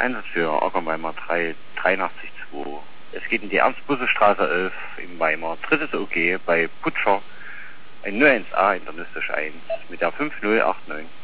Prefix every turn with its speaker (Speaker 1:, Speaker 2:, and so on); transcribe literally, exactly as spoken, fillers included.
Speaker 1: Einsatz für Acker Weimar drei, dreiundachtzig zwei. Es geht in die Ernst-Busse-Straße elf in Weimar. Drittes O G bei Putscher. Ein null eins A in der Nüssisch eins mit der fünf null acht neun.